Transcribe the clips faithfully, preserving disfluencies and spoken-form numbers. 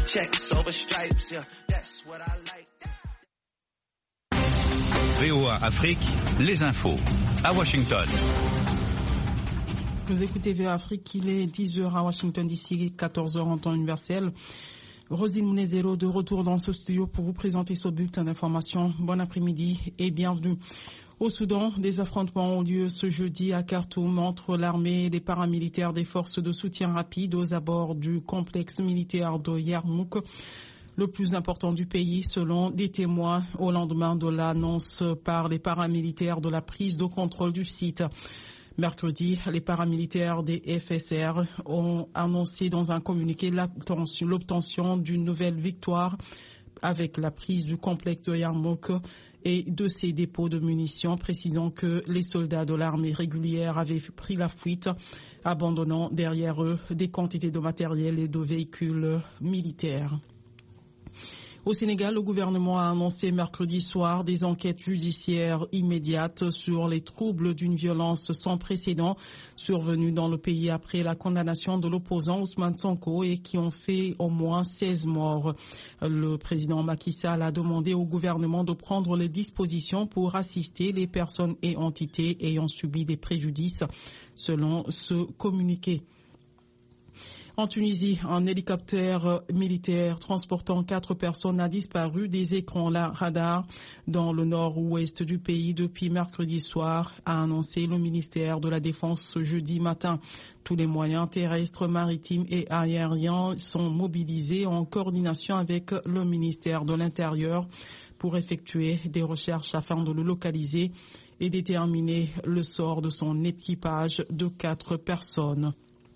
checks over stripes, yeah, that's what I like. V O A Afrique, les infos, à Washington. Vous écoutez V O A Afrique, il est dix heures à Washington D C, quatorze heures en temps universel. Rosine Mounezero de retour dans ce studio pour vous présenter ce bulletin d'information. Bon après-midi et bienvenue. Au Soudan, des affrontements ont lieu ce jeudi à Khartoum entre l'armée et les paramilitaires des forces de soutien rapide aux abords du complexe militaire de Yarmouk, le plus important du pays selon des témoins au lendemain de l'annonce par les paramilitaires de la prise de contrôle du site. Mercredi, les paramilitaires des F S R ont annoncé dans un communiqué l'obtention d'une nouvelle victoire avec la prise du complexe de Yarmouk et de ses dépôts de munitions, précisant que les soldats de l'armée régulière avaient pris la fuite, abandonnant derrière eux des quantités de matériel et de véhicules militaires. Au Sénégal, le gouvernement a annoncé mercredi soir des enquêtes judiciaires immédiates sur les troubles d'une violence sans précédent survenus dans le pays après la condamnation de l'opposant Ousmane Sonko et qui ont fait au moins seize morts. Le président Macky Sall a demandé au gouvernement de prendre les dispositions pour assister les personnes et entités ayant subi des préjudices, selon ce communiqué. En Tunisie, un hélicoptère militaire transportant quatre personnes a disparu des écrans radar dans le nord-ouest du pays depuis mercredi soir, a annoncé le ministère de la Défense ce jeudi matin. Tous les moyens terrestres, maritimes et aériens sont mobilisés en coordination avec le ministère de l'Intérieur pour effectuer des recherches afin de le localiser et déterminer le sort de son équipage de quatre personnes.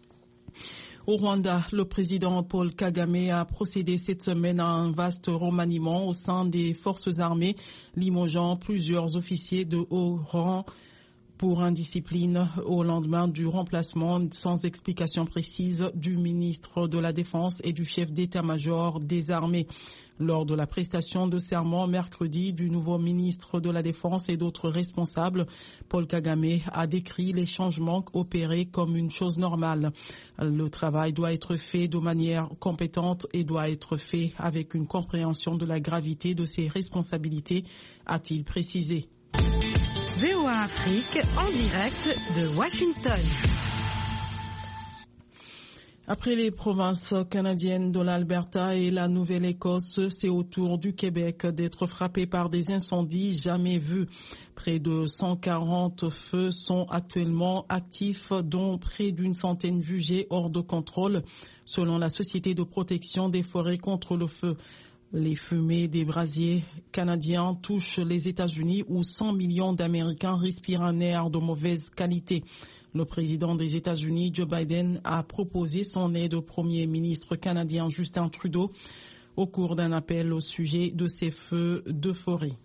Au Rwanda, le président Paul Kagame a procédé cette semaine à un vaste remaniement au sein des forces armées, limogeant plusieurs officiers de haut rang pour indiscipline au lendemain du remplacement sans explication précise du ministre de la Défense et du chef d'état-major des armées. Lors de la prestation de serment mercredi du nouveau ministre de la Défense et d'autres responsables, Paul Kagame a décrit les changements opérés comme une chose normale. Le travail doit être fait de manière compétente et doit être fait avec une compréhension de la gravité de ses responsabilités, a-t-il précisé. V O A Afrique en direct de Washington. Après les provinces canadiennes de l'Alberta et la Nouvelle-Écosse, c'est au tour du Québec d'être frappé par des incendies jamais vus. Près de cent quarante feux sont actuellement actifs, dont près d'une centaine jugés hors de contrôle, selon la Société de protection des forêts contre le feu. Les fumées des brasiers canadiens touchent les États-Unis où cent millions d'Américains respirent un air de mauvaise qualité. Le président des États-Unis, Joe Biden, a proposé son aide au premier ministre canadien Justin Trudeau au cours d'un appel au sujet de ces feux de forêt.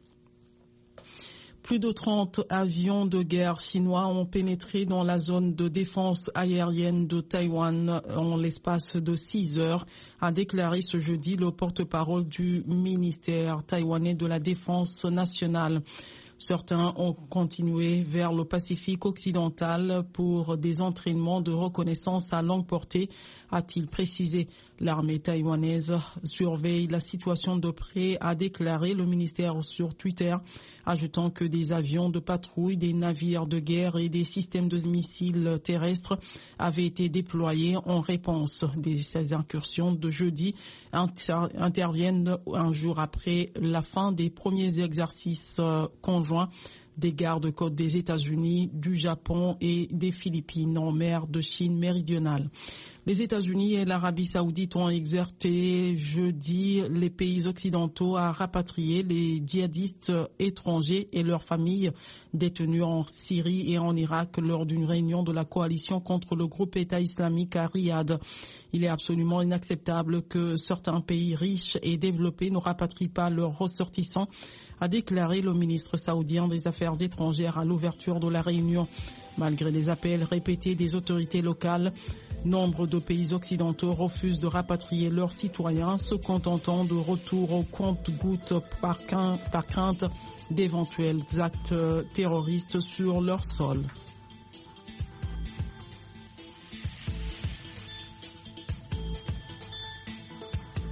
Plus de trente avions de guerre chinois ont pénétré dans la zone de défense aérienne de Taïwan en l'espace de six heures, a déclaré ce jeudi le porte-parole du ministère taïwanais de la Défense nationale. Certains ont continué vers le Pacifique occidental pour des entraînements de reconnaissance à longue portée, a-t-il précisé. L'armée taïwanaise surveille la situation de près, a déclaré le ministère sur Twitter, ajoutant que des avions de patrouille, des navires de guerre et des systèmes de missiles terrestres avaient été déployés en réponse. Ces incursions de jeudi inter- interviennent un jour après la fin des premiers exercices conjoints des gardes-côtes des États-Unis, du Japon et des Philippines en mer de Chine méridionale. Les États-Unis et l'Arabie saoudite ont exhorté jeudi les pays occidentaux à rapatrier les djihadistes étrangers et leurs familles détenus en Syrie et en Irak lors d'une réunion de la coalition contre le groupe État islamique à Riyad. Il est absolument inacceptable que certains pays riches et développés ne rapatrient pas leurs ressortissants, a déclaré le ministre saoudien des Affaires étrangères à l'ouverture de la réunion. Malgré les appels répétés des autorités locales, nombre de pays occidentaux refusent de rapatrier leurs citoyens, se contentant de retour au compte-gouttes par crainte d'éventuels actes terroristes sur leur sol.